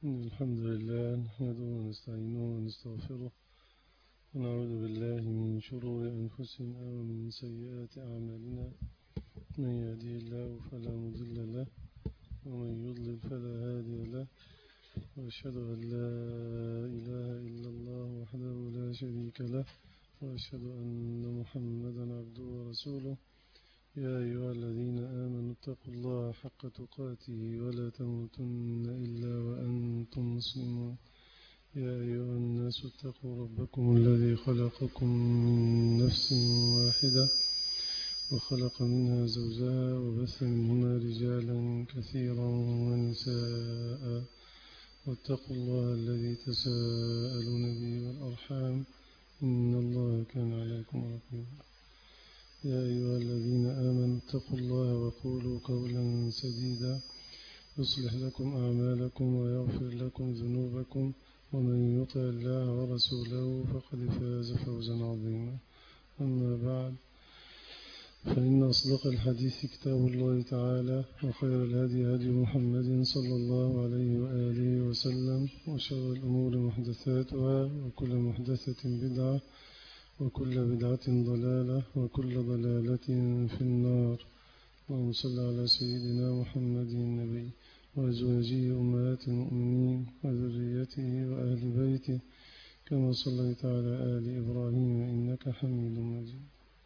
الحمد لله نحمده ونستعينه ونستغفره ونعوذ بالله من شرور أنفسنا ومن سيئات أعمالنا. من يهديه الله فلا مضل له ومن يضلل فلا هادي له، وأشهد أن لا إله إلا الله وحده لا شريك له، وأشهد أن محمدا عبده ورسوله. يا أيها الذين آمنوا اتقوا الله حق تقاته ولا تموتن إلا وأنتم مسلمون. يا أيها الناس اتقوا ربكم الذي خلقكم من نفس واحدة وخلق منها زوجها وبث منهما رجالا كثيرا ونساء، واتقوا الله الذي تساءلون به والأرحام إن الله كان عليكم رقيبا. يا أيها الذين آمنوا اتقوا الله وقولوا قولا سديدا يصلح لكم أعمالكم ويغفر لكم ذنوبكم، ومن يطع الله ورسوله فقد فاز فوزا عظيما. أما بعد، فإن أصدق الحديث كتاب الله تعالى، وخير الهدي هدي محمد صلى الله عليه وآله وسلم، وشر الأمور محدثاتها، وكل محدثة بدعة، وكل بدعة ضلالة، وكل ضلالة في النار. اللهم صل على سيدنا محمد النبي وأزواجه أمهات المؤمنين وذريته وأهل بيته كما صليت على آل إبراهيم إنك حميد مجيد.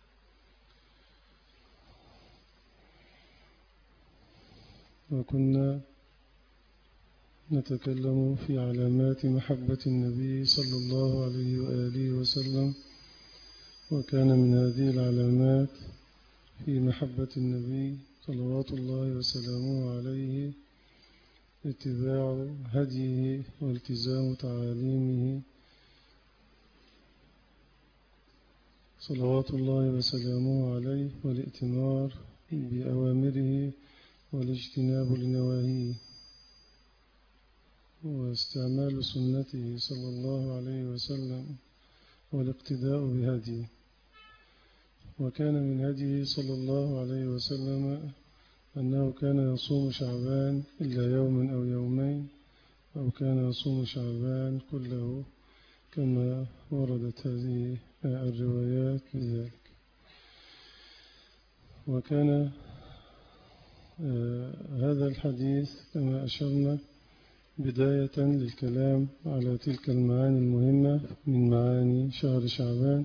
وكنا نتكلم في علامات محبة النبي صلى الله عليه وآله وسلم، وكان من هذه العلامات في محبة النبي صلوات الله وسلامه عليه اتباع هديه والتزام تعاليمه صلوات الله وسلامه عليه، والائتمار بأوامره والاجتناب لنواهيه، واستعمال سنته صلى الله عليه وسلم والاقتداء بهديه. وكان من هديه صلى الله عليه وسلم أنه كان يصوم شعبان إلا يوما أو يومين، أو كان يصوم شعبان كله كما وردت هذه الروايات لذلك. وكان هذا الحديث كما أشرنا بداية للكلام على تلك المعاني المهمة من معاني شهر شعبان،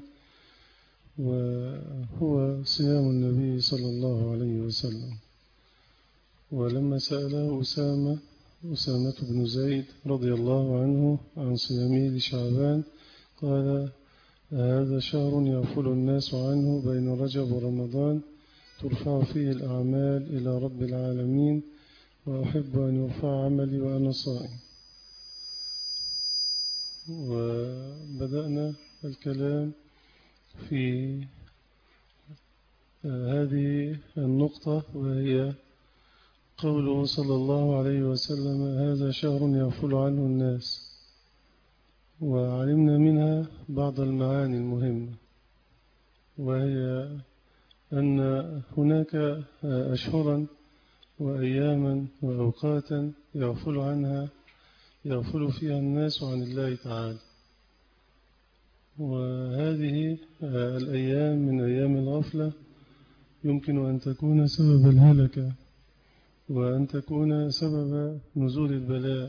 وهو صيام النبي صلى الله عليه وسلم. ولما سأله أسامة بن زيد رضي الله عنه عن صيامه لشعبان قال: هذا شهر يغفل الناس عنه بين رجب ورمضان، ترفع فيه الأعمال إلى رب العالمين، وأحب أن يرفع عملي وأنا صائم. وبدأنا الكلام في هذه النقطة، وهي قوله صلى الله عليه وسلم: هذا شهر يغفل عنه الناس. وعلمنا منها بعض المعاني المهمة، وهي أن هناك أشهرا وأياما وأوقاتا يغفل فيها الناس عن الله تعالى، وهذه الأيام من أيام الغفلة يمكن أن تكون سبب الهلكة، وأن تكون سبب نزول البلاء.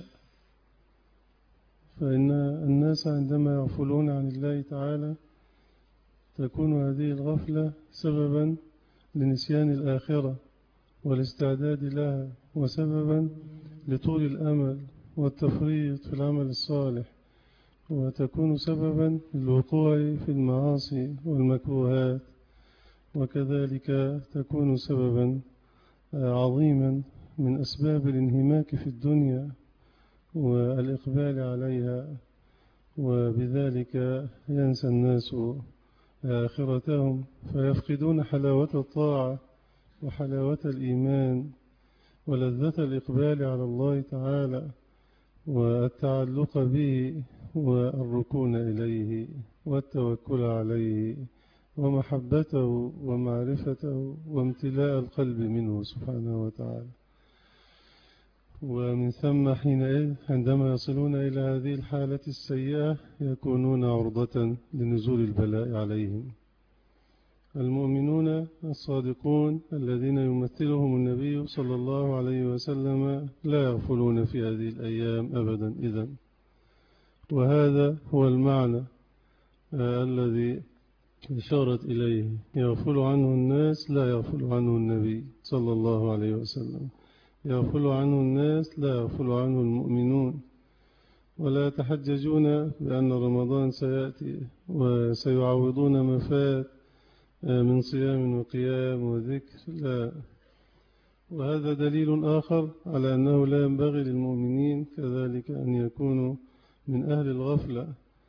فإن الناس عندما يغفلون عن الله تعالى تكون هذه الغفلة سببا لنسيان الآخرة والاستعداد لها، وسببا لطول الأمل والتفريط في العمل الصالح، وتكون سببا للوقوع في المعاصي والمكروهات، وكذلك تكون سببا عظيما من أسباب الانهماك في الدنيا والإقبال عليها، وبذلك ينسى الناس آخرتهم، فيفقدون حلاوة الطاعة وحلاوة الإيمان ولذة الإقبال على الله تعالى والتعلق به والركون إليه والتوكل عليه ومحبته ومعرفته وامتلاء القلب منه سبحانه وتعالى. ومن ثم حينئذ عندما يصلون إلى هذه الحالة السيئة يكونون عرضة لنزول البلاء عليهم. المؤمنون الصادقون الذين يمثلهم النبي صلى الله عليه وسلم لا يغفلون في هذه الأيام أبدا إذن. وهذا هو المعنى الذي إشارت إليه، يغفل عنه الناس لا يغفل عنه النبي صلى الله عليه وسلم، يغفل عنه الناس لا يغفل عنه المؤمنون. ولا يتحججون بأن رمضان سيأتي وسيعوضون ما فات من صيام وقيام وذكر، لا. وهذا دليل آخر على أنه لا ينبغي للمؤمنين كذلك أن يكونوا من أهل الغفلة.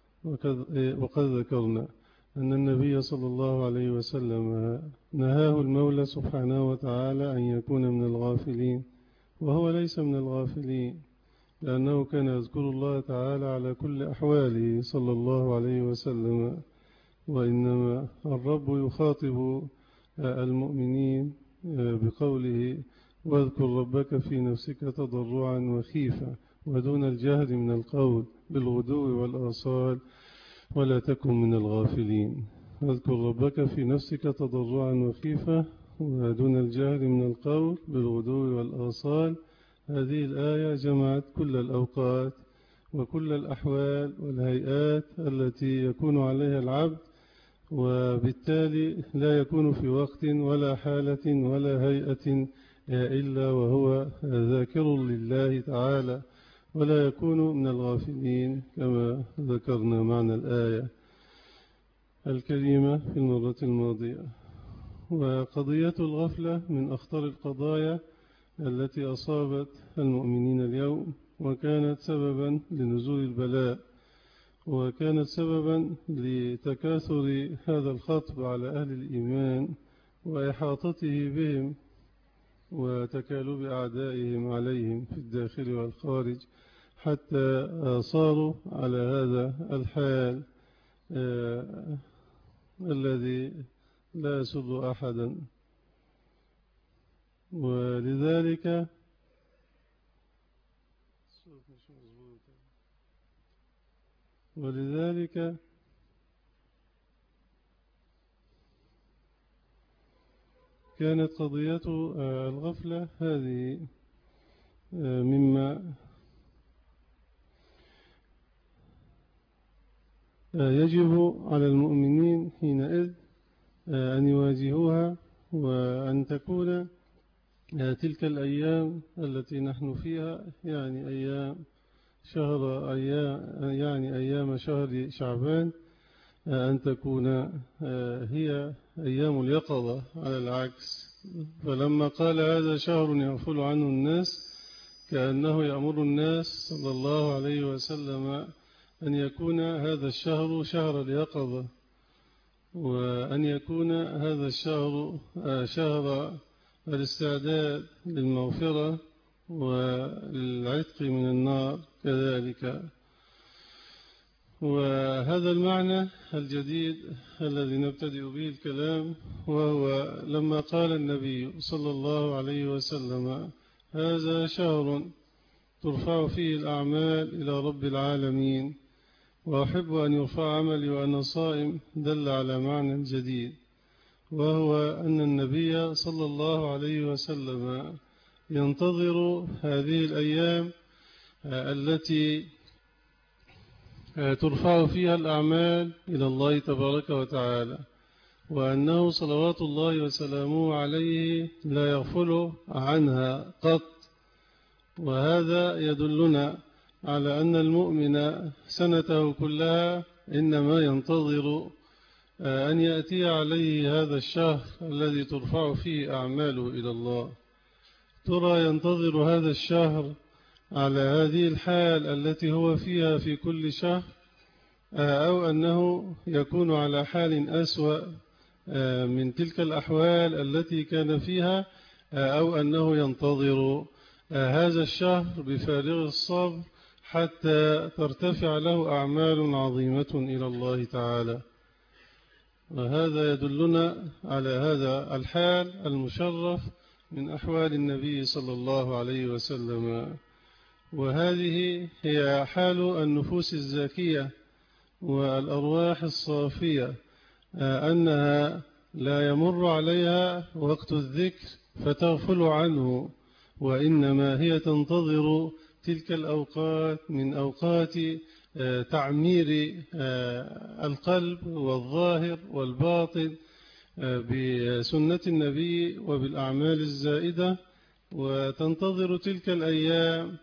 وقد ذكرنا أن النبي صلى الله عليه وسلم نهاه المولى سبحانه وتعالى أن يكون من الغافلين، وهو ليس من الغافلين، لأنه كان يذكر الله تعالى على كل أحواله صلى الله عليه وسلم. وإنما الرب يخاطب المؤمنين بقوله واذكر ربك في نفسك تضرعا وخيفا ودون الجهر من القول بالغدو والآصال ولا تكن من الغافلين. واذكر ربك في نفسك تضرعا وخيفا ودون الجهر من القول بالغدو والآصال. هذه الآية جمعت كل الأوقات وكل الأحوال والهيئات التي يكون عليها العبد، وبالتالي لا يكون في وقت ولا حالة ولا هيئة إلا وهو ذاكر لله تعالى، ولا يكون من الغافلين كما ذكرنا معنى الآية الكريمة في المرة الماضية. وقضية الغفلة من أخطر القضايا التي أصابت المؤمنين اليوم، وكانت سببا لنزول البلاء، وكانت سببا لتكاثر هذا الخطب على أهل الإيمان وإحاطته بهم وتكالب أعدائهم عليهم في الداخل والخارج، حتى صاروا على هذا الحال الذي لا يسر أحدا. ولذلك كانت قضية الغفلة هذه مما يجب على المؤمنين حينئذ أن يواجهوها، وأن تكون تلك الأيام التي نحن فيها، يعني أيام شهر شعبان، أن تكون هي أيام اليقظة على العكس. فلما قال هذا شهر يغفل عنه الناس، كأنه يأمر الناس صلى الله عليه وسلم أن يكون هذا الشهر شهر اليقظة، وأن يكون هذا الشهر شهر الاستعداد للمغفرة والعتق من النار كذلك. وهذا المعنى الجديد الذي نبتدئ به الكلام، وهو لما قال النبي صلى الله عليه وسلم هذا شهر ترفع فيه الأعمال إلى رب العالمين، وأحب أن يرفع عملي وأنا صائم، دل على معنى جديد، وهو أن النبي صلى الله عليه وسلم ينتظر هذه الأيام التي ترفع فيها الأعمال إلى الله تبارك وتعالى، وأنه صلوات الله وسلامه عليه لا يغفل عنها قط. وهذا يدلنا على أن المؤمن سنته كلها إنما ينتظر أن يأتي عليه هذا الشهر الذي ترفع فيه أعماله إلى الله. ترى ينتظر هذا الشهر على هذه الحال التي هو فيها في كل شهر، أو أنه يكون على حال أسوأ من تلك الأحوال التي كان فيها، أو أنه ينتظر هذا الشهر بفارغ الصبر حتى ترتفع له أعمال عظيمة إلى الله تعالى. وهذا يدلنا على هذا الحال المشرف من أحوال النبي صلى الله عليه وسلم، وهذه هي حال النفوس الزاكية والأرواح الصافية، أنها لا يمر عليها وقت الذكر فتغفل عنه، وإنما هي تنتظر تلك الأوقات من أوقات تعمير القلب والظاهر والباطن بسنة النبي وبالأعمال الزائدة، وتنتظر تلك الأيام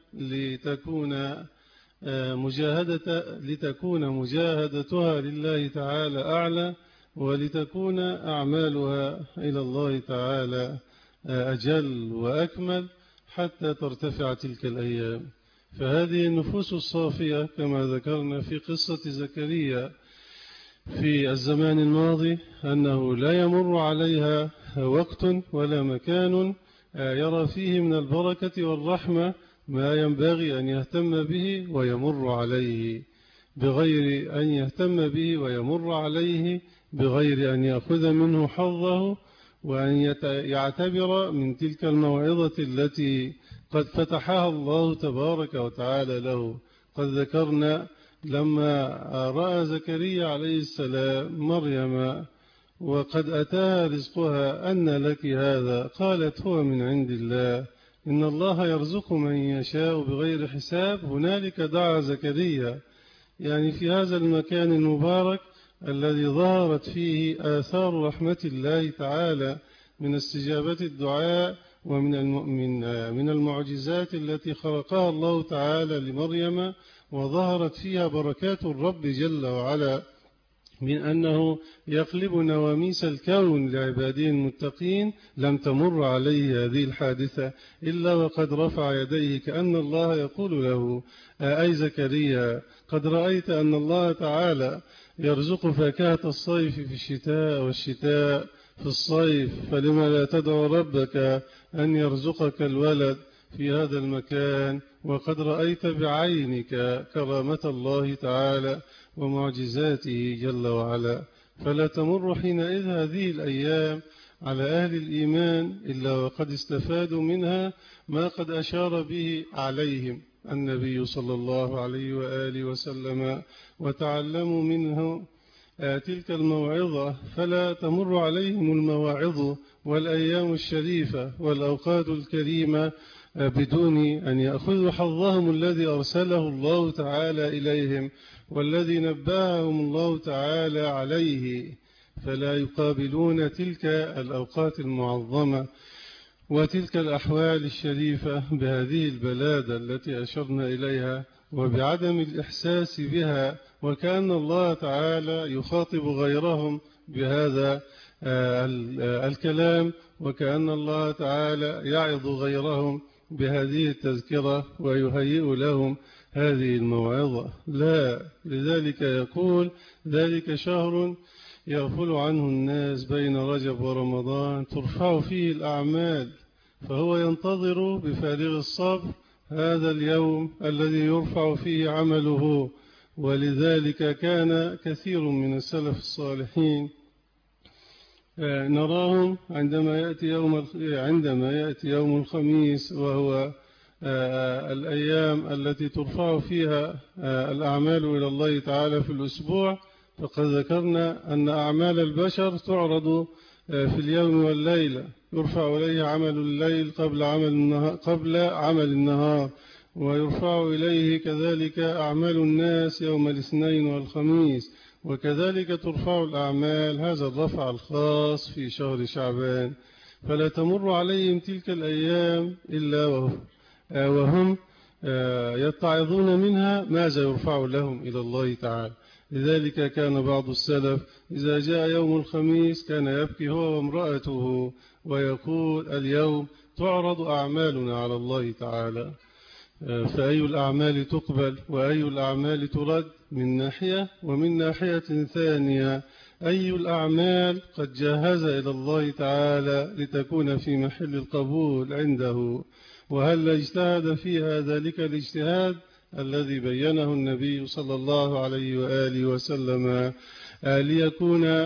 لتكون مجاهدتها لله تعالى أعلى، ولتكون أعمالها إلى الله تعالى أجل وأكمل حتى ترتفع تلك الأيام. فهذه النفوس الصافية كما ذكرنا في قصة زكريا في الزمان الماضي أنه لا يمر عليها وقت ولا مكان يرى فيه من البركة والرحمة ما ينبغي أن يهتم به ويمر عليه بغير أن يهتم به ويمر عليه بغير أن يأخذ منه حظه، وأن يعتبر من تلك الموعظة التي قد فتحها الله تبارك وتعالى له. قد ذكرنا لما رأى زكريا عليه السلام مريم وقد أتاها رزقها أن لك هذا، قالت هو من عند الله إن الله يرزق من يشاء بغير حساب. هنالك دعا زكريا، يعني في هذا المكان المبارك الذي ظهرت فيه آثار رحمة الله تعالى من استجابة الدعاء ومن المعجزات التي خلقها الله تعالى لمريم، وظهرت فيها بركات الرب جل وعلا من أنه يقلب نواميس الكون لعباده المتقين. لم تمر عليه هذه الحادثة إلا وقد رفع يديه كأن الله يقول له أي زكريا قد رأيت أن الله تعالى يرزق فاكهة الصيف في الشتاء والشتاء في الصيف، فلما لا تدعو ربك أن يرزقك الولد في هذا المكان، وقد رأيت بعينك كرامة الله تعالى ومعجزاته جل وعلا. فلا تمر حينئذ هذه الأيام على أهل الإيمان إلا وقد استفادوا منها ما قد أشار به عليهم النبي صلى الله عليه وآله وسلم، وتعلموا منه تلك الموعظة. فلا تمر عليهم المواعظ والأيام الشريفة والأوقات الكريمة بدون أن يأخذوا حظهم الذي أرسله الله تعالى إليهم والذي نبههم الله تعالى عليه، فلا يقابلون تلك الأوقات المعظمة وتلك الأحوال الشريفة بهذه البلادة التي أشرنا إليها وبعدم الإحساس بها، وكأن الله تعالى يخاطب غيرهم بهذا الكلام، وكأن الله تعالى يعظ غيرهم بهذه التذكرة ويهيئ لهم هذه الموعظة. لا، لذلك يقول ذلك شهر يغفل عنه الناس بين رجب ورمضان ترفع فيه الأعمال، فهو ينتظر بفارغ الصبر هذا اليوم الذي يرفع فيه عمله. ولذلك كان كثير من السلف الصالحين نراهم عندما يأتي يوم الخميس، وهو الأيام التي ترفع فيها الأعمال إلى الله تعالى في الأسبوع، فقد ذكرنا أن أعمال البشر تعرض في اليوم والليلة، يرفع إليه عمل الليل قبل عمل النهار، ويرفع إليه كذلك أعمال الناس يوم الاثنين والخميس، وكذلك ترفع الأعمال هذا الرفع الخاص في شهر شعبان. فلا تمر عليهم تلك الأيام إلا وهم يتعظون منها ماذا يرفع لهم إلى الله تعالى. لذلك كان بعض السلف إذا جاء يوم الخميس كان يبكي هو وامرأته ويقول اليوم تعرض أعمالنا على الله تعالى، فأي الأعمال تقبل وأي الأعمال ترد من ناحية، ومن ناحية ثانية أي الأعمال قد جاهز إلى الله تعالى لتكون في محل القبول عنده، وهل اجتهد فيها ذلك الاجتهاد الذي بينه النبي صلى الله عليه وآله وسلم ليكون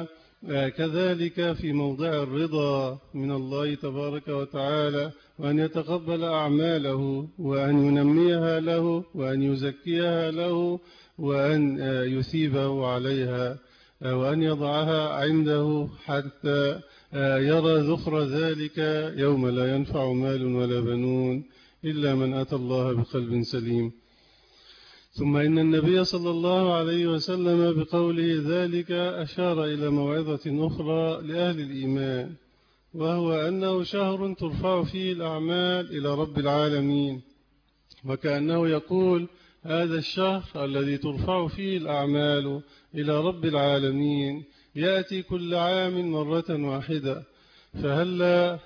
كذلك في موضع الرضا من الله تبارك وتعالى، وأن يتقبل أعماله وأن ينميها له وأن يزكيها له وأن يثيبه عليها وأن يضعها عنده حتى يرى ذخر ذلك يوم لا ينفع مال ولا بنون إلا من أتى الله بقلب سليم. ثم إن النبي صلى الله عليه وسلم بقوله ذلك أشار إلى موعظة أخرى لأهل الإيمان، وهو أنه شهر ترفع فيه الأعمال إلى رب العالمين، وكأنه يقول هذا الشهر الذي ترفع فيه الأعمال إلى رب العالمين يأتي كل عام مرة واحدة، فهل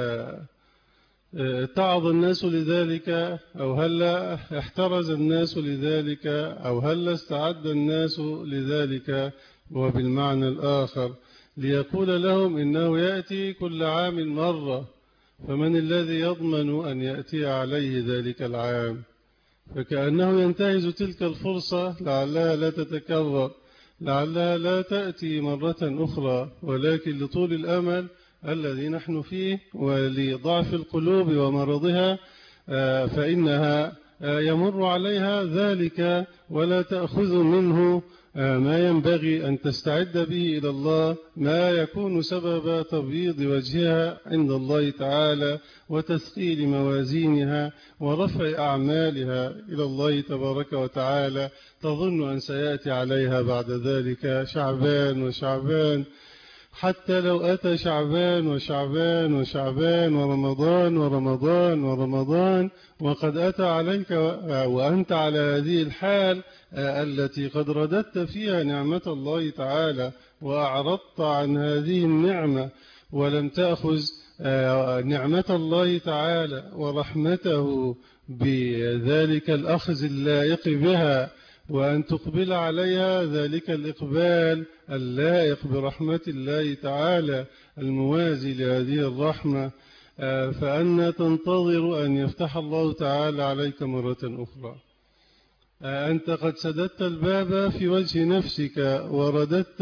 تعظ الناس لذلك أو هل احترز الناس لذلك أو هل استعد الناس لذلك؟ وبالمعنى الآخر ليقول لهم إنه يأتي كل عام مرة، فمن الذي يضمن أن يأتي عليه ذلك العام؟ فكأنه ينتهز تلك الفرصة لعلها لا تتكرر، لعلها لا تأتي مرة أخرى، ولكن لطول الأمل الذي نحن فيه ولضعف القلوب ومرضها فإنها يمر عليها ذلك ولا تأخذ منه ما ينبغي أن تستعد به إلى الله، ما يكون سبب تبييض وجهها عند الله تعالى وتثقيل موازينها ورفع أعمالها إلى الله تبارك وتعالى. تظن أن سيأتي عليها بعد ذلك شعبان وشعبان، حتى لو أتى شعبان وشعبان وشعبان ورمضان ورمضان ورمضان وقد أتى عليك وأنت على هذه الحال التي قد رددت فيها نعمة الله تعالى وأعرضت عن هذه النعمة ولم تأخذ نعمة الله تعالى ورحمته بذلك الأخذ اللائق بها، وأن تقبل عليها ذلك الإقبال اللائق برحمة الله تعالى الموازي لهذه الرحمة، فأن تنتظر أن يفتح الله تعالى عليك مرة أخرى. أنت قد سددت الباب في وجه نفسك ورددت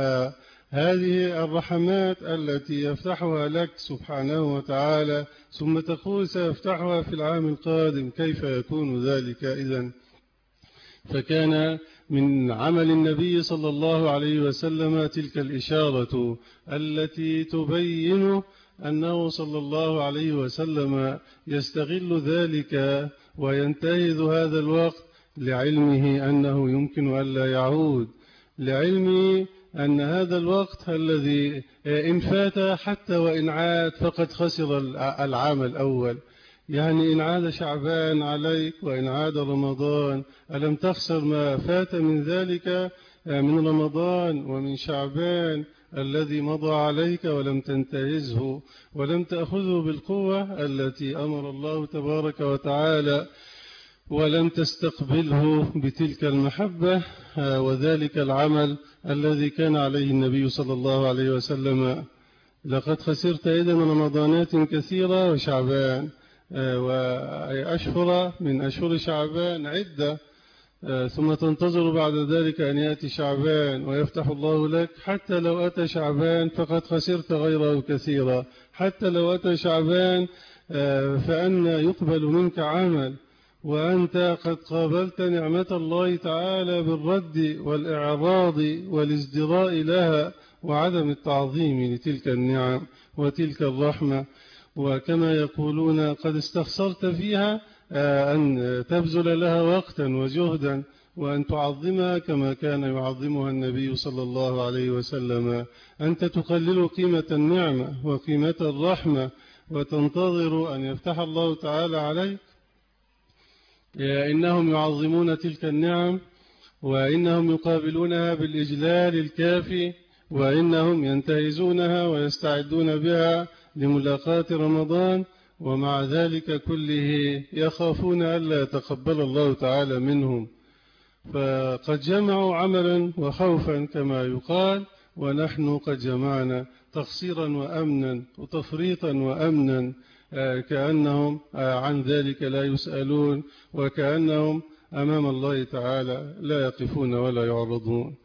هذه الرحمات التي يفتحها لك سبحانه وتعالى، ثم تقول سيفتحها في العام القادم. كيف يكون ذلك إذن؟ فكان من عمل النبي صلى الله عليه وسلم تلك الإشارة التي تبين أنه صلى الله عليه وسلم يستغل ذلك وينتهز هذا الوقت لعلمه أنه يمكن أن لا يعود، لعلمه أن هذا الوقت الذي إن فات حتى وإن عاد فقد خسر العام الأول. يعني إن عاد شعبان عليك وإن عاد رمضان ألم تخسر ما فات من ذلك من رمضان ومن شعبان الذي مضى عليك ولم تنتهزه ولم تأخذه بالقوة التي أمر الله تبارك وتعالى، ولم تستقبله بتلك المحبة وذلك العمل الذي كان عليه النبي صلى الله عليه وسلم. لقد خسرت إذن رمضانات كثيرة وشعبان وأشهر من أشهر شعبان عدة، ثم تنتظر بعد ذلك أن يأتي شعبان ويفتح الله لك. حتى لو أتى شعبان فقد خسرت غيره كثيرا، حتى لو أتى شعبان فأن يقبل منك عمل وأنت قد قابلت نعمة الله تعالى بالرد والإعراض والازدراء لها وعدم التعظيم لتلك النعم وتلك الرحمة. وكما يقولون قد استخسرت فيها أن تبذل لها وقتا وجهدا وأن تعظمها كما كان يعظمها النبي صلى الله عليه وسلم. أنت تقلل قيمة النعمة وقيمة الرحمة وتنتظر أن يفتح الله تعالى عليك. إنهم يعظمون تلك النعم وإنهم يقابلونها بالإجلال الكافي، وإنهم ينتهزونها ويستعدون بها لملاقاة رمضان، ومع ذلك كله يخافون ألا يتقبل الله تعالى منهم، فقد جمعوا عملا وخوفا كما يقال، ونحن قد جمعنا تقصيرا وأمنا وتفريطا وأمنا، كأنهم عن ذلك لا يسألون وكأنهم أمام الله تعالى لا يقفون ولا يعرضون.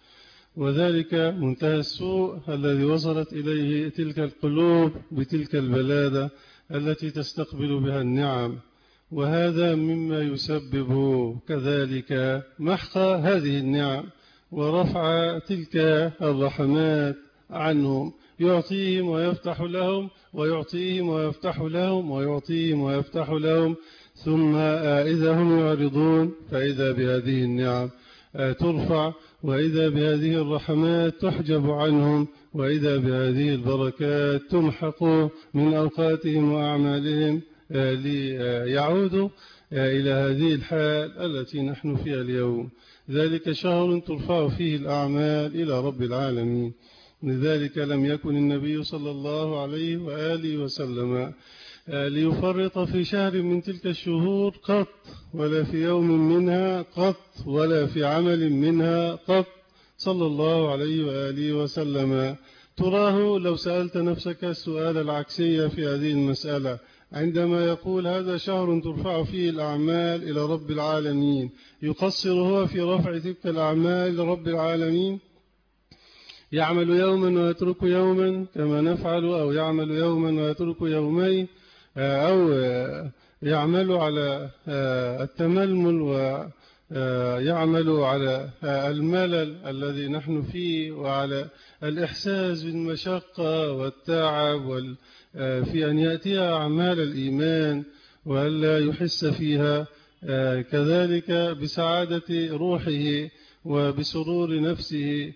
وذلك منتهى السوء الذي وصلت إليه تلك القلوب بتلك البلادة التي تستقبل بها النعم، وهذا مما يسبب كذلك محق هذه النعم ورفع تلك الرحمات عنهم، يعطيهم ويفتح لهم ويعطيهم ويفتح لهم ويعطيهم ويفتح لهم، ثم إذا هم يعرضون فإذا بهذه النعم ترفع، وإذا بهذه الرحمات تحجب عنهم، وإذا بهذه البركات تمحق من أوقاتهم وأعمالهم ليعودوا إلى هذه الحال التي نحن فيها اليوم. ذلك شهر ترفع فيه الأعمال إلى رب العالمين. لذلك لم يكن النبي صلى الله عليه وآله وسلم ليفرط في شهر من تلك الشهور قط، ولا في يوم منها قط، ولا في عمل منها قط، صلى الله عليه وآله وسلم. تراه لو سألت نفسك السؤال العكسي في هذه المسألة عندما يقول هذا شهر ترفع فيه الأعمال إلى رب العالمين، يقصر هو في رفع تلك الأعمال إلى رب العالمين؟ يعمل يوما ويترك يوما كما نفعل، أو يعمل يوما ويترك يومين، أو يعمل على التململ ويعمل على الملل الذي نحن فيه، وعلى الإحساس بالمشقة والتعب في أن يأتيها أعمال الإيمان وألا يحس فيها كذلك بسعادة روحه وبسرور نفسه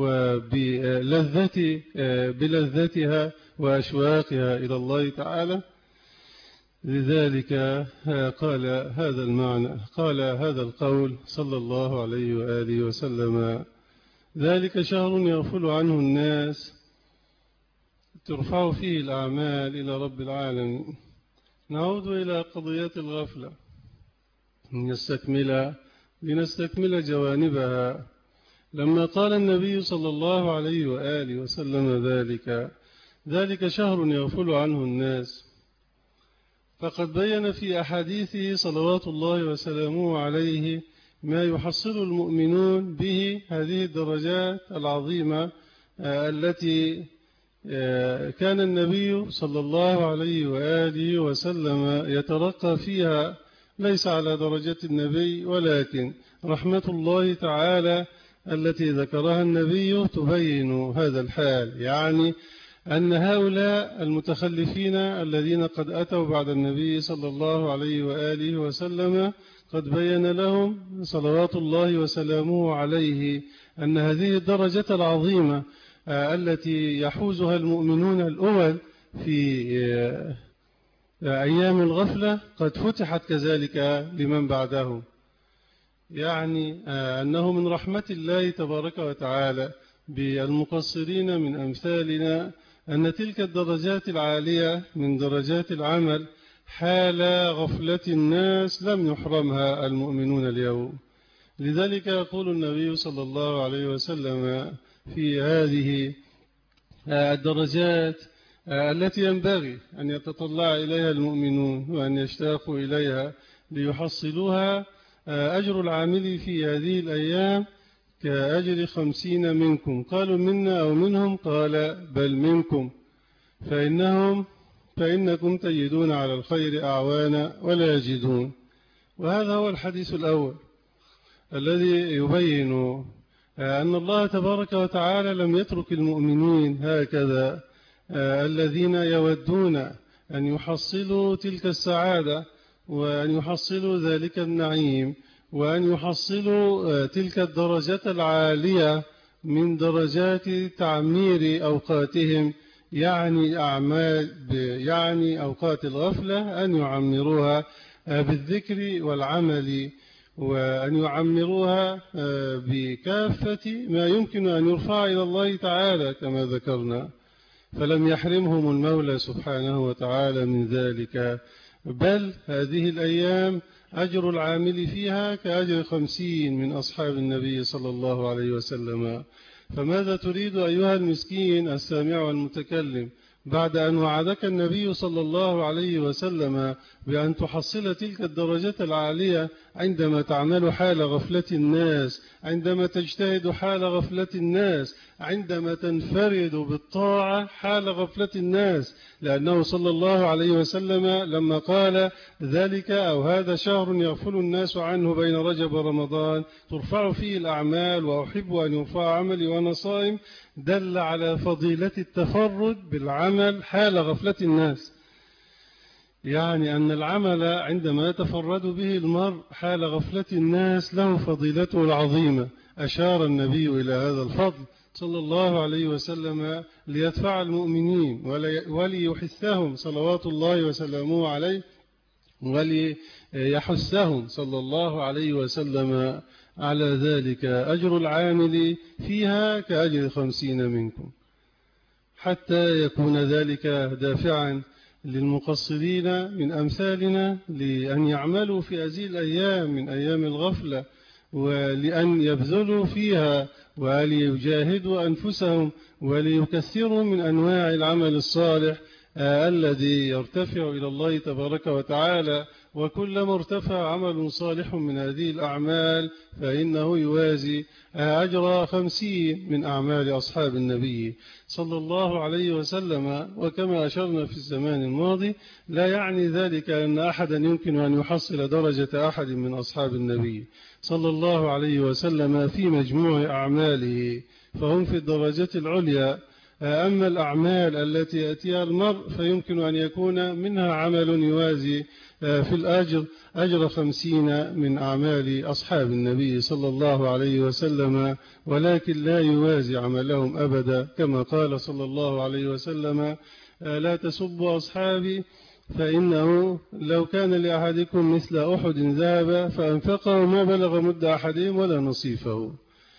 بلذتها وأشواقها إلى الله تعالى. لذلك قال هذا المعنى، قال هذا القول صلى الله عليه وآله وسلم: ذلك شهر يغفل عنه الناس ترفع فيه الأعمال إلى رب العالمين. نعود إلى قضية الغفلة لنستكمل جوانبها. لما قال النبي صلى الله عليه وآله وسلم ذلك شهر يغفل عنه الناس، فقد بين في أحاديثه صلوات الله وسلامه عليه ما يحصل المؤمنون به هذه الدرجات العظيمة التي كان النبي صلى الله عليه وآله وسلم يترقى فيها، ليس على درجة النبي، ولكن رحمة الله تعالى التي ذكرها النبي تبين هذا الحال، يعني أن هؤلاء المتخلفين الذين قد أتوا بعد النبي صلى الله عليه وآله وسلم قد بين لهم صلوات الله وسلامه عليه أن هذه الدرجة العظيمة التي يحوزها المؤمنون الأول في أيام الغفلة قد فتحت كذلك لمن بعدهم، يعني أنه من رحمة الله تبارك وتعالى بالمقصرين من أمثالنا أن تلك الدرجات العالية من درجات العمل حال غفلة الناس لم يحرمها المؤمنون اليوم. لذلك يقول النبي صلى الله عليه وسلم في هذه الدرجات التي ينبغي أن يتطلع إليها المؤمنون وأن يشتاقوا إليها ليحصلوها: أجر العامل في هذه الأيام كأجر 50 منكم. قالوا منا أو منهم؟ قال بل منكم، فإنكم تجدون على الخير أعوانا ولا يجدون. وهذا هو الحديث الأول الذي يبين أن الله تبارك وتعالى لم يترك المؤمنين هكذا الذين يودون أن يحصلوا تلك السعادة وأن يحصلوا ذلك النعيم وأن يحصلوا تلك الدرجة العالية من درجات تعمير أوقاتهم، يعني أوقات الغفلة أن يعمروها بالذكر والعمل، وأن يعمروها بكافة ما يمكن أن يرفع إلى الله تعالى كما ذكرنا. فلم يحرمهم المولى سبحانه وتعالى من ذلك، بل هذه الأيام أجر العامل فيها كأجر 50 من أصحاب النبي صلى الله عليه وسلم. فماذا تريد أيها المسكين السامع والمتكلم بعد أن وعدك النبي صلى الله عليه وسلم بأن تحصل تلك الدرجات العالية عندما تعمل حال غفلة الناس، عندما تجتهد حال غفلة الناس، عندما تنفرد بالطاعة حال غفلة الناس. لأنه صلى الله عليه وسلم لما قال ذلك أو هذا شهر يغفل الناس عنه بين رجب ورمضان ترفع فيه الأعمال وأحب أن يرفع عملي وأنا صائم، دل على فضيلة التفرد بالعمل حال غفلة الناس. يعني أن العمل عندما يتفرد به المرء حال غفلة الناس له فضيلته العظيمة. أشار النبي إلى هذا الفضل صلى الله عليه وسلم ليدفع المؤمنين وليحثهم صلوات الله وسلامه عليه، وليحثهم صلى الله عليه وسلم على ذلك. أجر العامل فيها كأجر 50 منكم، حتى يكون ذلك دافعا للمقصرين من أمثالنا لأن يعملوا في هذه الأيام من أيام الغفلة، ولأن يبذلوا فيها وليجاهدوا أنفسهم وليكثروا من أنواع العمل الصالح الذي يرتفع إلى الله تبارك وتعالى. وكلما ارتفع عمل صالح من هذه الأعمال فإنه يوازي أجر 50 من أعمال أصحاب النبي صلى الله عليه وسلم. وكما أشرنا في الزمان الماضي لا يعني ذلك أن أحدا يمكن أن يحصل درجة أحد من أصحاب النبي صلى الله عليه وسلم في مجموع أعماله، فهم في الدرجة العليا. أما الأعمال التي يأتيها المرء فيمكن أن يكون منها عمل يوازي في الأجر أجر 50 من أعمال أصحاب النبي صلى الله عليه وسلم، ولكن لا يوازي عملهم أبدا، كما قال صلى الله عليه وسلم: لا تسبوا أصحابي فإنه لو كان لأحدكم مثل أحد ذهب فأنفقه ما بلغ مد أحدهم ولا نصيفه.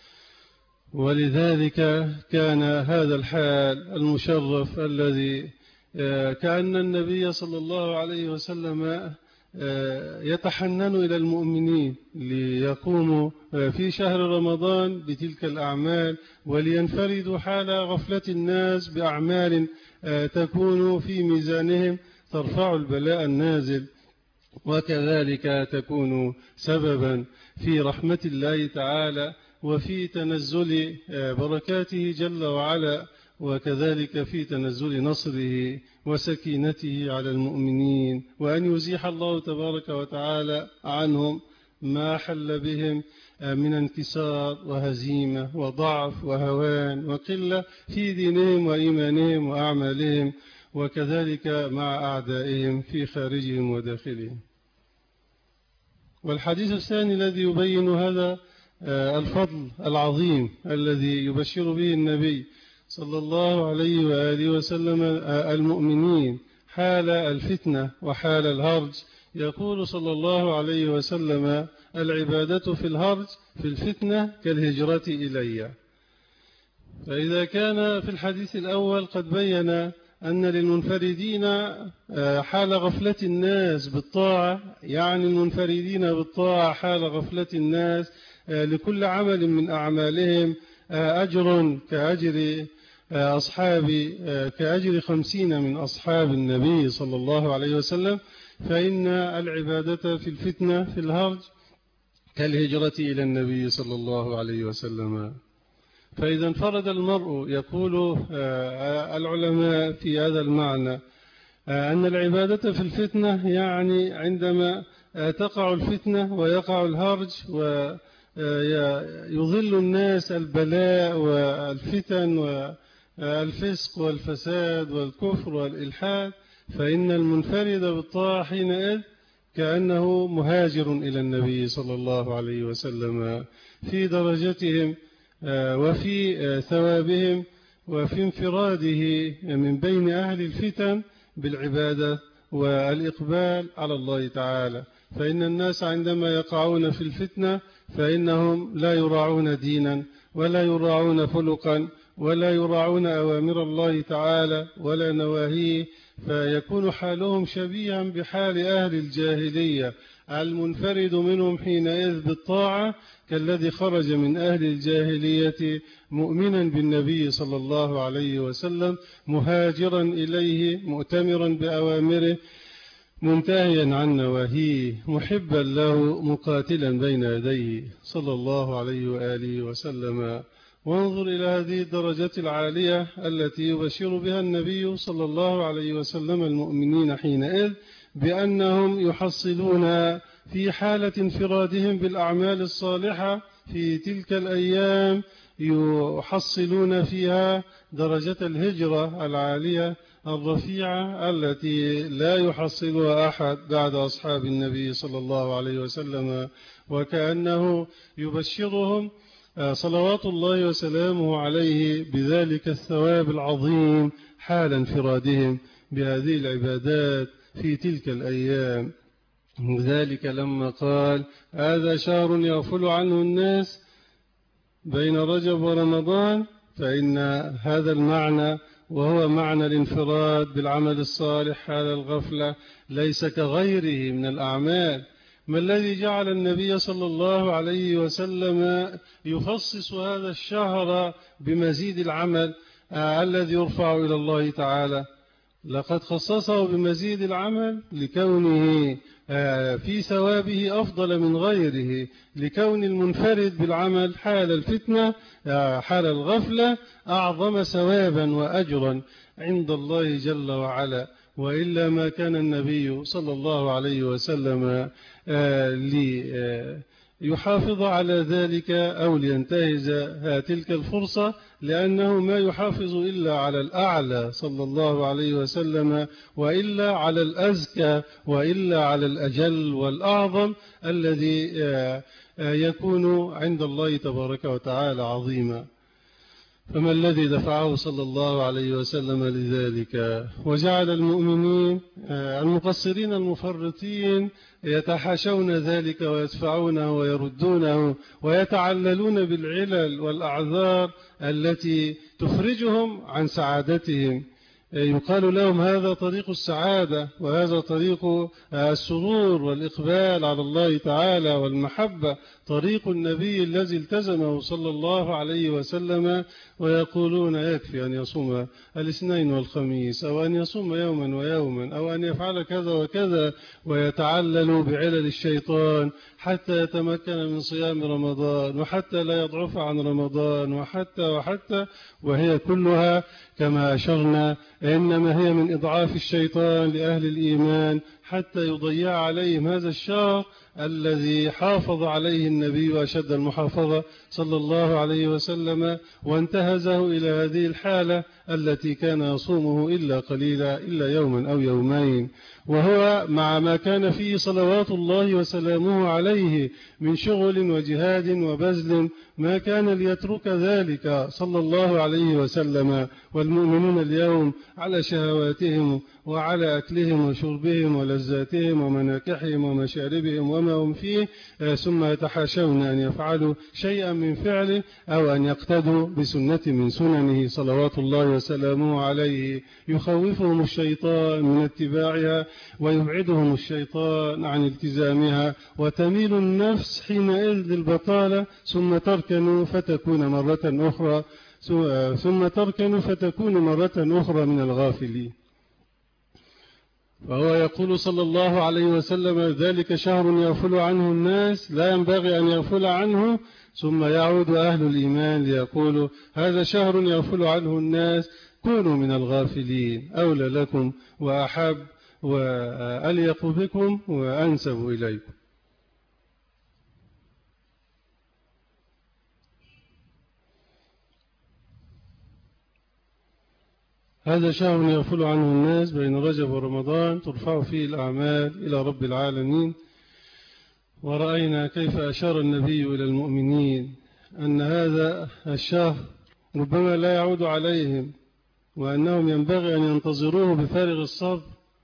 ولذلك كان هذا الحال المشرف الذي كأن النبي صلى الله عليه وسلم يتحنن إلى المؤمنين ليقوموا في شهر رمضان بتلك الأعمال، ولينفردوا حال غفلة الناس بأعمال تكون في ميزانهم ترفع البلاء النازل، وكذلك تكون سببا في رحمة الله تعالى وفي تنزل بركاته جل وعلا، وكذلك في تنزل نصره وسكينته على المؤمنين، وأن يزيح الله تبارك وتعالى عنهم ما حل بهم من انكسار وهزيمة وضعف وهوان وقلة في دينهم وإيمانهم وأعمالهم، وكذلك مع أعدائهم في خارجهم وداخلهم. والحديث الثاني الذي يبين هذا الفضل العظيم الذي يبشر به النبي صلى الله عليه وآله وسلم المؤمنين حال الفتنة وحال الهرج. يقول صلى الله عليه وسلم: العبادة في الهرج في الفتنة كالهجرة إلي. فإذا كان في الحديث الأول قد بين أن للمنفردين حال غفلة الناس بالطاعة، يعني المنفردين بالطاعة حال غفلة الناس لكل عمل من أعمالهم أجر كأجر 50 من أصحاب النبي صلى الله عليه وسلم، فإن العبادة في الفتنة في الهرج كالهجرة إلى النبي صلى الله عليه وسلم. فإذا انفرد المرء، يقول العلماء في هذا المعنى أن العبادة في الفتنة يعني عندما تقع الفتنة ويقع الهرج ويظل الناس البلاء والفتن والفسق والفساد والكفر والإلحاد، فإن المنفرد بالطاعة حينئذ كأنه مهاجر إلى النبي صلى الله عليه وسلم في درجتهم وفي ثوابهم وفي انفراده من بين أهل الفتن بالعبادة والإقبال على الله تعالى. فإن الناس عندما يقعون في الفتنة فإنهم لا يراعون دينا ولا يراعون خلقا ولا يراعون أوامر الله تعالى ولا نواهيه، فيكون حالهم شبيها بحال أهل الجاهلية. المنفرد منهم حينئذ بالطاعة كالذي خرج من أهل الجاهلية مؤمنا بالنبي صلى الله عليه وسلم، مهاجرا إليه، مؤتمرا بأوامره، منتهيا عن نواهيه محبا له مقاتلا بين يديه صلى الله عليه وآله وسلم. وانظر إلى هذه الدرجة العالية التي يبشر بها النبي صلى الله عليه وسلم المؤمنين حينئذ بأنهم يحصلون في حالة انفرادهم بالأعمال الصالحة في تلك الأيام، يحصلون فيها درجة الهجرة العالية الرفيعة التي لا يحصلها أحد بعد أصحاب النبي صلى الله عليه وسلم. وكأنه يبشرهم صلوات الله وسلامه عليه بذلك الثواب العظيم حال انفرادهم بهذه العبادات في تلك الأيام. ذلك لما قال هذا شهر يغفل عنه الناس بين رجب ورمضان، فإن هذا المعنى وهو معنى الانفراد بالعمل الصالح حال الغفلة ليس كغيره من الأعمال. ما الذي جعل النبي صلى الله عليه وسلم يخصص هذا الشهر بمزيد العمل الذي يرفع إلى الله تعالى؟ لقد خصصه بمزيد العمل لكونه في ثوابه أفضل من غيره، لكون المنفرد بالعمل حال الفتنة حال الغفلة أعظم ثوابا وأجرا عند الله جل وعلا. وإلا ما كان النبي صلى الله عليه وسلم ليحافظ على ذلك أو لينتهز تلك الفرصة، لأنه ما يحافظ إلا على الأعلى صلى الله عليه وسلم، وإلا على الأزكى، وإلا على الأجل والأعظم الذي يكون عند الله تبارك وتعالى عظيما. فما الذي دفعه صلى الله عليه وسلم لذلك؟ وجعل المؤمنين المقصرين المفرطين يتحاشون ذلك ويدفعونه ويردونه ويتعللون بالعلل والأعذار التي تخرجهم عن سعادتهم. يقال لهم هذا طريق السعادة، وهذا طريق السرور والإقبال على الله تعالى والمحبة، طريق النبي الذي التزمه صلى الله عليه وسلم. ويقولون يكفي أن يصوم الاثنين والخميس، أو أن يصوم يوما ويوما، أو أن يفعل كذا وكذا، ويتعلل بعلل الشيطان حتى يتمكن من صيام رمضان، وحتى لا يضعف عن رمضان، وحتى وهي كلها كما أشرنا إنما هي من إضعاف الشيطان لأهل الإيمان حتى يضيع عليهم هذا الشهر الذي حافظ عليه النبي أشد المحافظة صلى الله عليه وسلم، وانتهزه إلى هذه الحالة التي كان يصومه إلا قليلا، إلا يوما أو يومين. وهو مع ما كان فيه صلوات الله وسلامه عليه من شغل وجهاد وبذل ما كان ليترك ذلك صلى الله عليه وسلم. والمؤمنون اليوم على شهواتهم وعلى أكلهم وشربهم ولذاتهم ومناكحهم ومشاربهم وما هم فيه، ثم يتحاشون أن يفعلوا شيئا من فعله أو أن يقتدوا بسنة من سننه صلوات الله وسلامه عليه. يخوفهم الشيطان من اتباعها ويبعدهم الشيطان عن التزامها، وتميل النفس حينئذ للبطالة ثم تركن فتكون مرة أخرى من الغافلين. فهو يقول صلى الله عليه وسلم ذلك شهر يغفل عنه الناس لا ينبغي أن يغفل عنه، ثم يعود أهل الإيمان ليقولوا هذا شهر يغفل عنه الناس كونوا من الغافلين، أولى لكم وأحب وأليق بكم وأنسب إليكم. هذا شهر يغفل عنه الناس بين رجب ورمضان ترفع فيه الأعمال إلى رب العالمين. ورأينا كيف أشار النبي إلى المؤمنين أن هذا الشهر ربما لا يعود عليهم، وأنهم ينبغي أن ينتظروه بفارغ الصبر.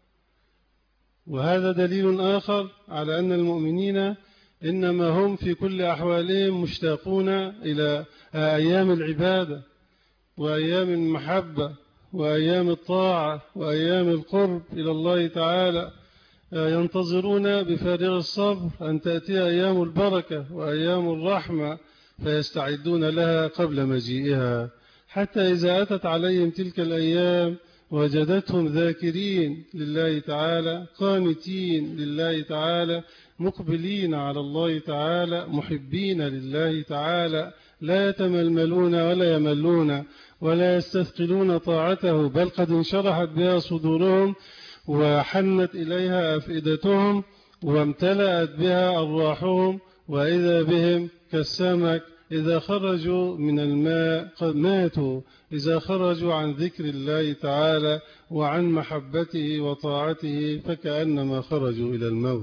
وهذا دليل آخر على أن المؤمنين إنما هم في كل أحوالهم مشتاقون إلى أيام العبادة وأيام المحبة وأيام الطاعة وأيام القرب إلى الله تعالى، ينتظرون بفارغ الصبر أن تأتي أيام البركة وأيام الرحمة فيستعدون لها قبل مجيئها، حتى إذا أتت عليهم تلك الأيام وجدتهم ذاكرين لله تعالى، قانتين لله تعالى، مقبلين على الله تعالى، محبين لله تعالى، لا يتململون ولا يملون ولا يستثقلون طاعته، بل قد انشرحت بها صدورهم وحنت إليها أفئدتهم وامتلأت بها أرواحهم، وإذا بهم كالسمك إذا خرجوا من الماء قد ماتوا، إذا خرجوا عن ذكر الله تعالى وعن محبته وطاعته فكأنما خرجوا إلى الموت.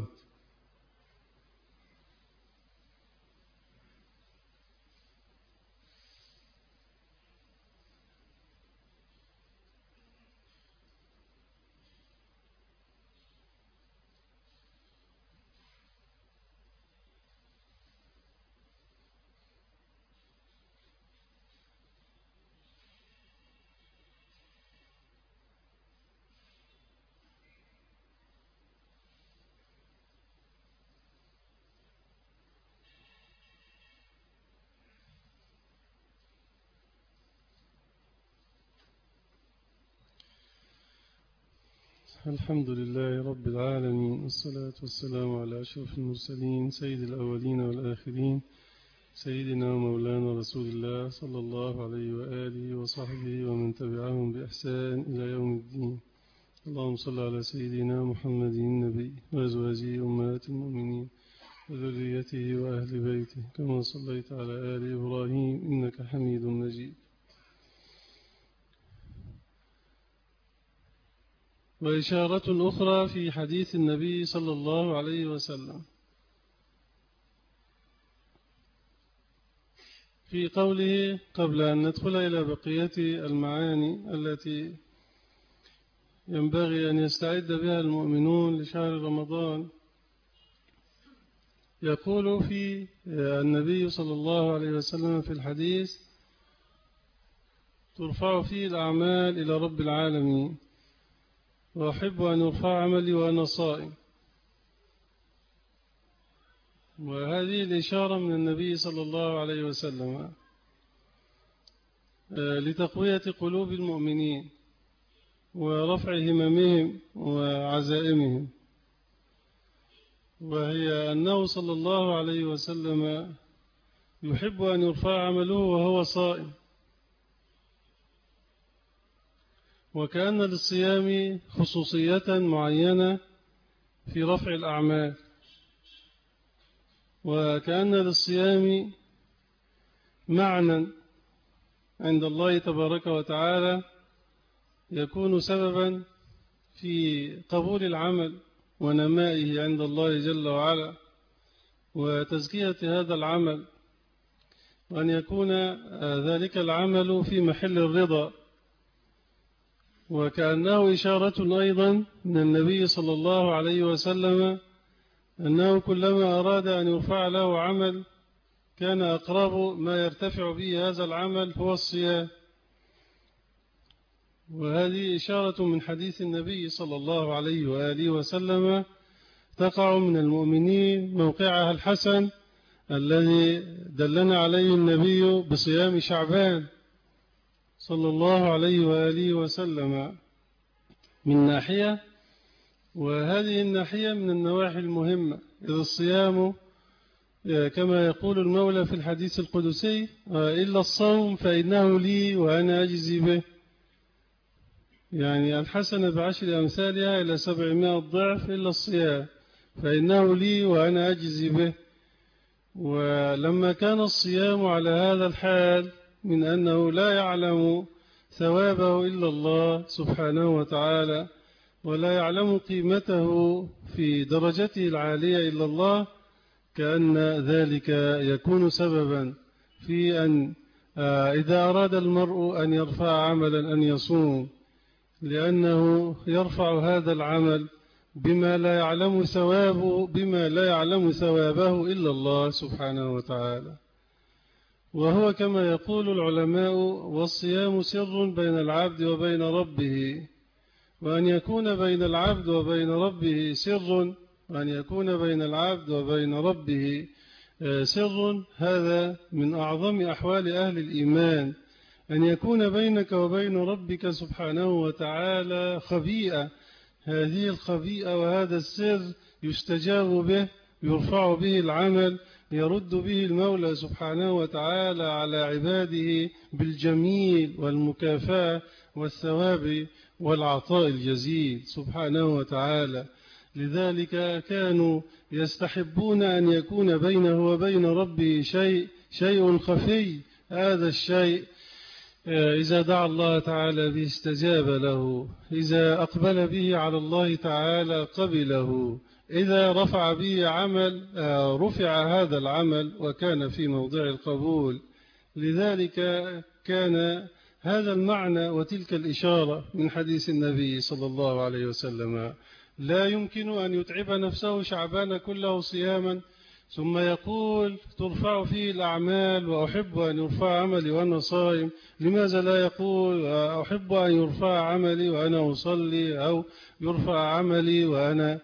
الحمد لله رب العالمين، والصلاة والسلام على أشرف المرسلين سيد الأولين والآخرين، سيدنا ومولانا رسول الله صلى الله عليه وآله وصحبه ومن تبعهم بإحسان إلى يوم الدين. اللهم صل على سيدنا محمد النبي وأزواجه أمهات المؤمنين وذريته وأهل بيته كما صليت على آل إبراهيم إنك حميد مجيد. وإشارة أخرى في حديث النبي صلى الله عليه وسلم في قوله قبل أن ندخل إلى بقية المعاني التي ينبغي أن يستعد بها المؤمنون لشهر رمضان، يقول في النبي صلى الله عليه وسلم في الحديث: ترفع فيه الأعمال إلى رب العالمين، وأحب أن يرفع عملي وأنا صائم. وهذه الإشارة من النبي صلى الله عليه وسلم لتقوية قلوب المؤمنين ورفع هممهم وعزائمهم، وهي أنه صلى الله عليه وسلم يحب أن يرفع عمله وهو صائم، وكأن للصيام خصوصية معينة في رفع الأعمال، وكأن للصيام معنى عند الله تبارك وتعالى يكون سببا في قبول العمل ونمائه عند الله جل وعلا وتزكية هذا العمل، وأن يكون ذلك العمل في محل الرضا. وكأنه إشارة أيضا من النبي صلى الله عليه وسلم أنه كلما أراد أن يرفع له عمل كان أقرب ما يرتفع به هذا العمل هو الصيام. وهذه إشارة من حديث النبي صلى الله عليه وآله وسلم تقع من المؤمنين موقعها الحسن الذي دلنا عليه النبي بصيام شعبان صلى الله عليه وآله وسلم من ناحية، وهذه الناحية من النواحي المهمة، إذ الصيام كما يقول المولى في الحديث القدسي: إلا الصوم فإنه لي وأنا أجزي به. يعني الحسنة بعشر أمثالها إلى 700 ضعف، إلا الصيام فإنه لي وأنا أجزي به. ولما كان الصيام على هذا الحال من أنه لا يعلم ثوابه إلا الله سبحانه وتعالى، ولا يعلم قيمته في درجته العالية إلا الله، كأن ذلك يكون سببا في أن إذا أراد المرء أن يرفع عملا أن يصوم، لأنه يرفع هذا العمل بما لا يعلم ثوابه إلا الله سبحانه وتعالى. وهو كما يقول العلماء: والصيام سر بين العبد وبين ربه. وأن يكون بين العبد وبين ربه سر، وأن يكون بين العبد وبين ربه سر، هذا من أعظم أحوال أهل الإيمان، أن يكون بينك وبين ربك سبحانه وتعالى خبيئة. هذه الخبيئة وهذا السر يستجاب به، يرفع به العمل، يرد به المولى سبحانه وتعالى على عباده بالجميل والمكافأة والثواب والعطاء الجزيل سبحانه وتعالى. لذلك كانوا يستحبون أن يكون بينه وبين ربه شيء خفي. هذا الشيء إذا دعا الله تعالى به استجاب له، إذا أقبل به على الله تعالى قبله، إذا رفع به عمل رفع هذا العمل وكان في موضع القبول. لذلك كان هذا المعنى وتلك الإشارة من حديث النبي صلى الله عليه وسلم. لا يمكن أن يتعب نفسه شعبان كله صياما ثم يقول ترفع فيه الأعمال وأحب أن يرفع عملي وأنا صائم. لماذا لا يقول أحب أن يرفع عملي وأنا أصلي، أو يرفع عملي وأنا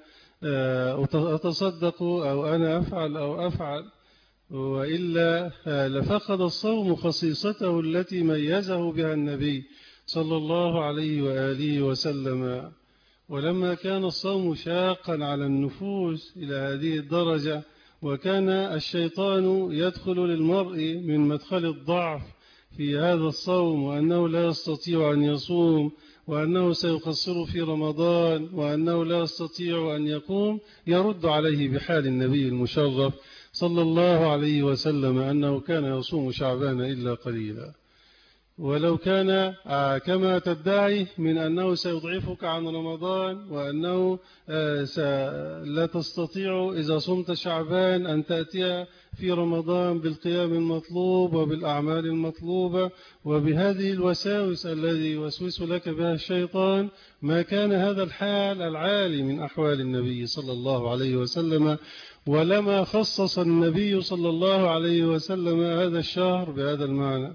أتصدق، أو أنا أفعل. وإلا لفقد الصوم خصيصته التي ميزه بها النبي صلى الله عليه وآله وسلم. ولما كان الصوم شاقا على النفوس إلى هذه الدرجة، وكان الشيطان يدخل للمرء من مدخل الضعف في هذا الصوم، وأنه لا يستطيع أن يصوم، وأنه سيقصر في رمضان، وأنه لا يستطيع أن يقوم، يرد عليه بحال النبي المشرف صلى الله عليه وسلم أنه كان يصوم شعبان إلا قليلا. ولو كان كما تدعي من أنه سيضعفك عن رمضان، وأنه لا تستطيع إذا صمت شعبان أن تأتي في رمضان بالقيام المطلوب وبالأعمال المطلوبة وبهذه الوساوس الذي يوسوس لك بها الشيطان، ما كان هذا الحال العالي من أحوال النبي صلى الله عليه وسلم. ولما خصص النبي صلى الله عليه وسلم هذا الشهر بهذا المعنى.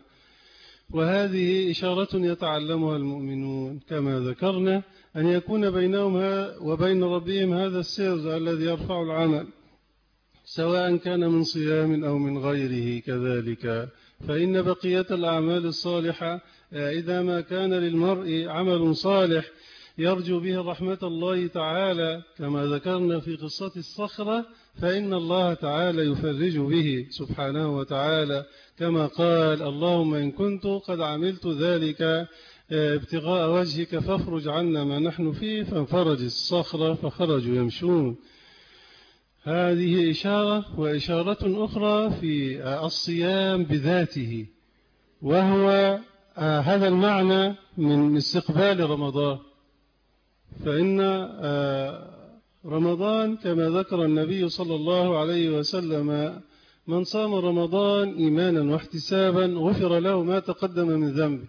وهذه إشارة يتعلمها المؤمنون كما ذكرنا، أن يكون بينهم وبين ربهم هذا السر الذي يرفع العمل، سواء كان من صيام أو من غيره كذلك. فإن بقية الأعمال الصالحة إذا ما كان للمرء عمل صالح يرجو به رحمة الله تعالى كما ذكرنا في قصة الصخرة، فإن الله تعالى يفرج به سبحانه وتعالى، كما قال اللهم إن كنت قد عملت ذلك ابتغاء وجهك فافرج عنا ما نحن فيه، فانفرج الصخرة فخرجوا يمشون. هذه إشارة. وإشارة أخرى في الصيام بذاته، وهو هذا المعنى من استقبال رمضان. فإن رمضان كما ذكر النبي صلى الله عليه وسلم من صام رمضان إيمانا واحتسابا غفر له ما تقدم من ذنبه.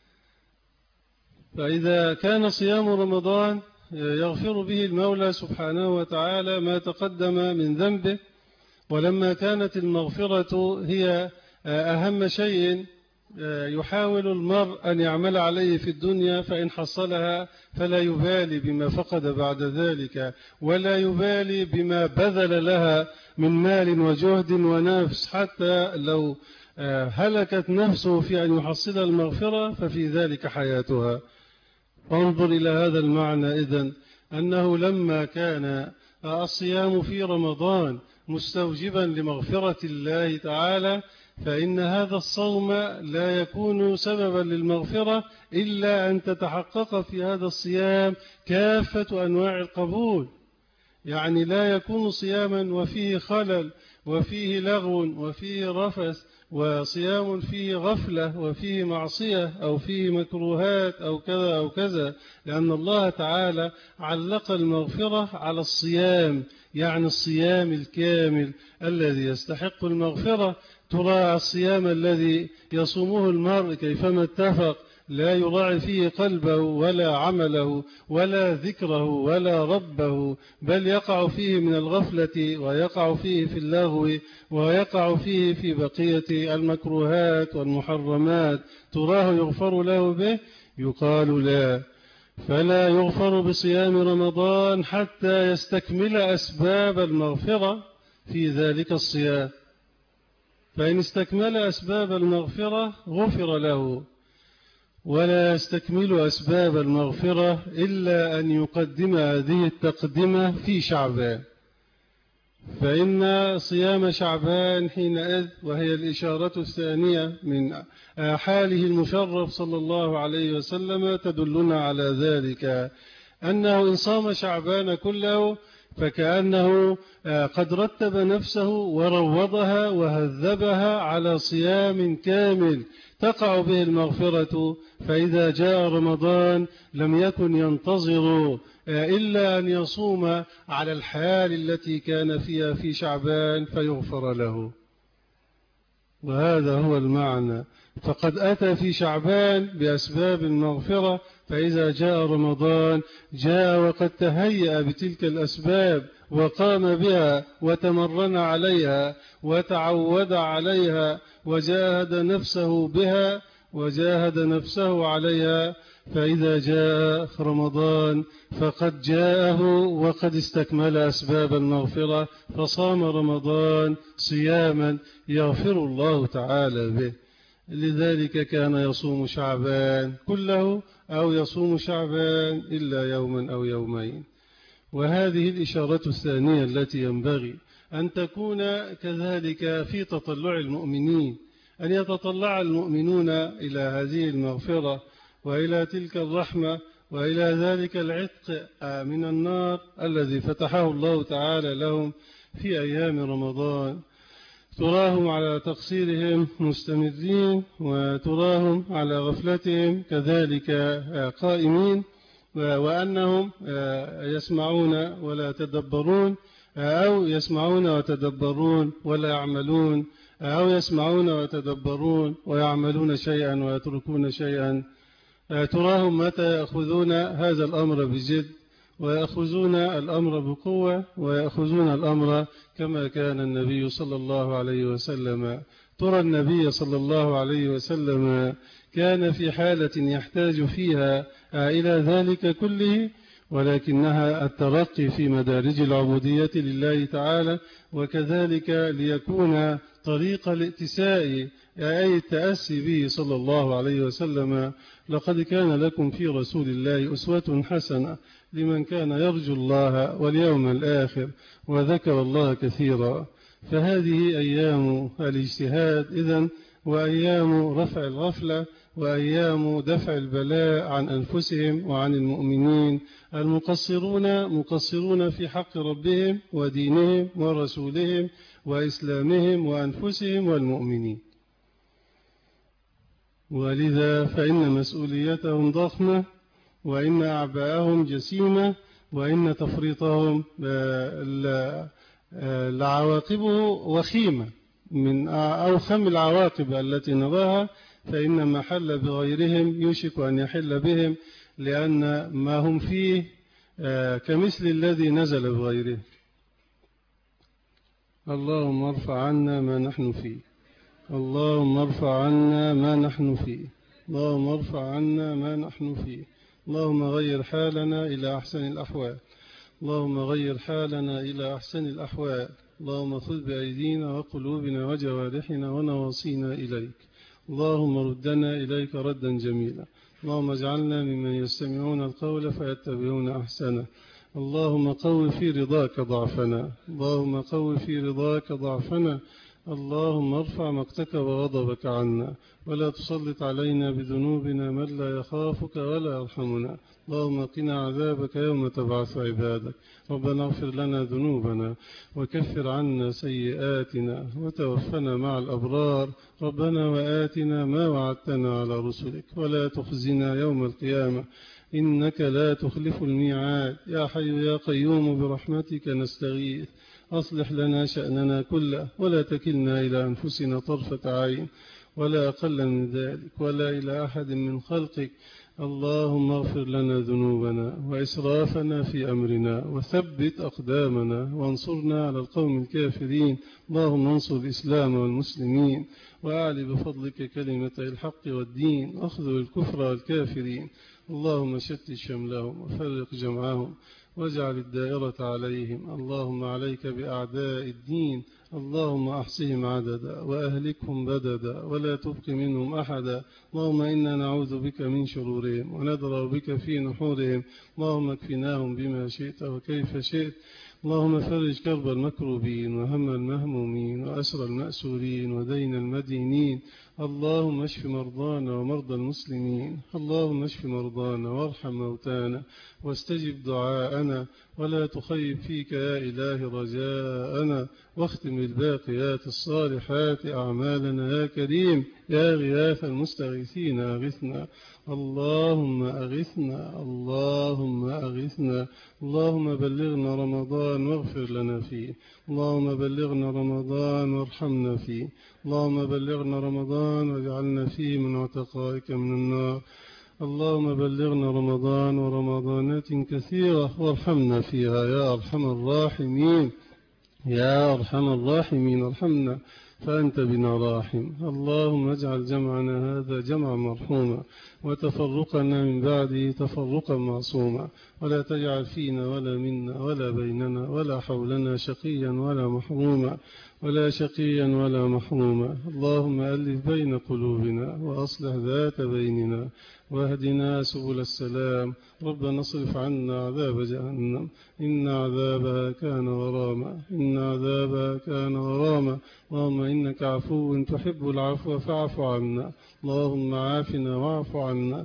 فإذا كان صيام رمضان يغفر به المولى سبحانه وتعالى ما تقدم من ذنبه. ولما كانت المغفرة هي أهم شيء يحاول المرء أن يعمل عليه في الدنيا، فإن حصلها فلا يبالي بما فقد بعد ذلك، ولا يبالي بما بذل لها من مال وجهد ونفس، حتى لو هلكت نفسه في أن يحصل المغفرة ففي ذلك حياتها. فانظر إلى هذا المعنى إذن، أنه لما كان الصيام في رمضان مستوجبا لمغفرة الله تعالى، فإن هذا الصوم لا يكون سببا للمغفرة إلا أن تتحقق في هذا الصيام كافة أنواع القبول. يعني لا يكون صياما وفيه خلل وفيه لغو وفيه رفث، وصيام فيه غفلة وفيه معصية أو فيه مكروهات أو كذا أو كذا، لأن الله تعالى علق المغفرة على الصيام، يعني الصيام الكامل الذي يستحق المغفرة. ترى الصيام الذي يصومه المرء كيفما اتفق لا يراعي فيه قلبه ولا عمله ولا ذكره ولا ربه، بل يقع فيه من الغفلة، ويقع فيه في اللغو، ويقع فيه في بقية المكروهات والمحرمات. تراه يغفر له به؟ يقال لا. فلا يغفر بصيام رمضان حتى يستكمل أسباب المغفرة في ذلك الصيام. فإن استكمل أسباب المغفرة غفر له. ولا يستكمل أسباب المغفرة إلا أن يقدم هذه التقدمة في شعبان. فإن صيام شعبان حينئذ، وهي الإشارة الثانية من حاله المشرف صلى الله عليه وسلم، تدلنا على ذلك، أنه إن صام شعبان كله فكأنه قد رتب نفسه وروضها وهذبها على صيام كامل تقع به المغفرة. فإذا جاء رمضان لم يكن ينتظر إلا أن يصوم على الحال التي كان فيها في شعبان فيغفر له. وهذا هو المعنى. فقد أتى في شعبان بأسباب المغفرة، فإذا جاء رمضان جاء وقد تهيأ بتلك الأسباب وقام بها وتمرن عليها وتعود عليها وجاهد نفسه بها وجاهد نفسه عليها. فإذا جاء رمضان فقد جاءه وقد استكمل أسباب المغفرة، فصام رمضان صياما يغفر الله تعالى به. لذلك كان يصوم شعبان كله أو يصوم شعبان إلا يوما أو يومين. وهذه الإشارة الثانية التي ينبغي أن تكون كذلك في تطلع المؤمنين، أن يتطلع المؤمنون إلى هذه المغفرة وإلى تلك الرحمة وإلى ذلك العتق من النار الذي فتحه الله تعالى لهم في أيام رمضان. تراهم على تقصيرهم مستمرين، وتراهم على غفلتهم كذلك قائمين، وأنهم يسمعون ولا يتدبرون، أو يسمعون ويتدبرون ولا يعملون، أو يسمعون ويتدبرون ويعملون شيئا ويتركون شيئا. تراهم متى يأخذون هذا الأمر بجد، ويأخذون الأمر بقوة، ويأخذون الأمر كما كان النبي صلى الله عليه وسلم. ترى النبي صلى الله عليه وسلم كان في حالة يحتاج فيها إلى ذلك كله، ولكنها الترقي في مدارج العبودية لله تعالى، وكذلك ليكون طريق الائتساء أي التأسي به صلى الله عليه وسلم. لقد كان لكم في رسول الله أسوة حسنة لمن كان يرجو الله واليوم الآخر وذكر الله كثيرا. فهذه أيام الاجتهاد إذن، وأيام رفع الغفلة، وأيام دفع البلاء عن أنفسهم وعن المؤمنين مقصرون في حق ربهم ودينهم ورسولهم وإسلامهم وأنفسهم والمؤمنين. ولذا فإن مسؤوليتهم ضخمة، وإن أعباءهم جسيمة، وإن تفريطهم لعواقبه وخيمة من أوخم العواقب التي نراها. فإن ما حل بغيرهم يوشك أن يحل بهم، لأن ما هم فيه كمثل الذي نزل بغيره. اللهم ارفع عنا ما نحن فيه، اللهم ارفع عنا ما نحن فيه، اللهم ارفع عنا ما نحن فيه. اللهم غير حالنا إلى أحسن الأحوال، اللهم غير حالنا إلى أحسن الأحوال. اللهم خذ بأيدينا وقلوبنا وجوارحنا ونواصينا إليك. اللهم ردنا إليك ردا جميلا. اللهم اجعلنا ممن يستمعون القول فيتبعون أحسنه. اللهم قو في رضاك ضعفنا، اللهم قو في رضاك ضعفنا. اللهم ارفع مقتك وغضبك عنا، ولا تسلط علينا بذنوبنا من لا يخافك ولا يرحمنا. اللهم قنا عذابك يوم تبعث عبادك. ربنا اغفر لنا ذنوبنا وكفر عنا سيئاتنا وتوفنا مع الأبرار. ربنا وآتنا ما وعدتنا على رسلك ولا تخزنا يوم القيامة إنك لا تخلف الميعاد. يا حي يا قيوم برحمتك نستغيث، أصلح لنا شأننا كله ولا تكلنا إلى أنفسنا طرفة عين ولا أقل من ذلك ولا إلى أحد من خلقك. اللهم اغفر لنا ذنوبنا وإسرافنا في أمرنا وثبت أقدامنا وانصرنا على القوم الكافرين. اللهم انصر الإسلام والمسلمين وأعلي بفضلك كلمة الحق والدين، أخذ الكفر والكافرين. اللهم شتت شملهم وفرق جمعهم واجعل الدائرة عليهم. اللهم عليك بأعداء الدين، اللهم أحصهم عددا وأهلكهم بددا ولا تبق منهم أحدا. اللهم إنا نعوذ بك من شرورهم وندرأ بك في نحورهم. اللهم اكفناهم بما شئت وكيف شئت. اللهم فرج كرب المكروبين وهم المهمومين وأسر المأسورين ودين المدينين. اللهم اشف مرضانا ومرضى المسلمين. اللهم اشف مرضانا وارحم موتانا واستجب دعاءنا ولا تخيب فيك يا إله رجاءنا. واختم الباقيات الصالحات أعمالنا يا كريم. يا غياث المستغيثين أغثنا. اللهم أغثنا، اللهم أغثنا. اللهم بلغنا رمضان واغفر لنا فيه. اللهم بلغنا رمضان وارحمنا فيه. اللهم بلغنا رمضان واجعلنا فيه من عتقائك من النار. اللهم بلغنا رمضان ورمضانات كثيرة وارحمنا فيها يا أرحم الراحمين. يا أرحم الراحمين ارحمنا فأنت بنا راحم. اللهم اجعل جمعنا هذا جمعا مرحوما وتفرقنا من بعده تفرقا معصوما، ولا تجعل فينا ولا منا ولا بيننا ولا حولنا شقيا ولا محروما، ولا شقيا ولا محروما. اللهم ألف بين قلوبنا وأصلح ذات بيننا واهدنا سبل السلام. ربنا اصرف عنا عذاب جهنم إن عذابها كان غراما، إن عذابها كان غراما. اللهم إنك عفو تحب العفو فاعف عنا. اللهم عافنا واعف عنا.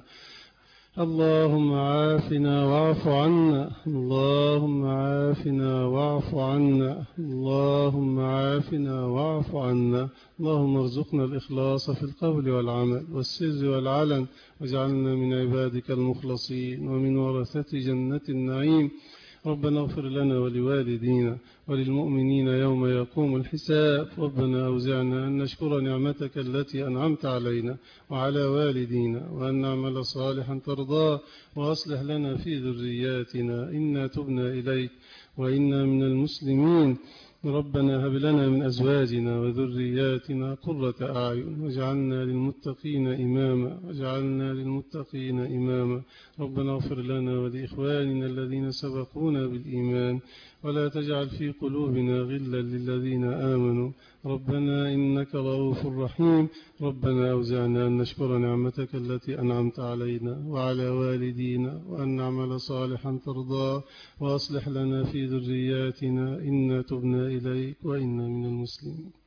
اللهم عافنا واعف عنا. اللهم عافنا واعف عنا. اللهم عافنا واعف عنا. اللهم ارزقنا الإخلاص في القول والعمل والسر والعلن، واجعلنا من عبادك المخلصين ومن ورثة جنة النعيم. ربنا اغفر لنا ولوالدينا وللمؤمنين يوم يقوم الحساب. ربنا أوزعنا أن نشكر نعمتك التي أنعمت علينا وعلى والدينا، وأن نعمل صالحا ترضاه، وأصلح لنا في ذرياتنا إنا تبنا إليك وإنا من المسلمين. ربنا هب لنا من أزواجنا وذرياتنا قرة أعين واجعلنا للمتقين إماما، واجعلنا للمتقين إماما. ربنا اغفر لنا ولإخواننا الذين سبقونا بالإيمان، ولا تجعل في قلوبنا غلا للذين آمنوا. ربنا إنك رؤوف رحيم. ربنا أوزعنا أن نشكر نعمتك التي أنعمت علينا وعلى والدينا، وأن نعمل صالحا ترضاه، وأصلح لنا في ذرياتنا إنا تبنا إليك وإنا من المسلمين.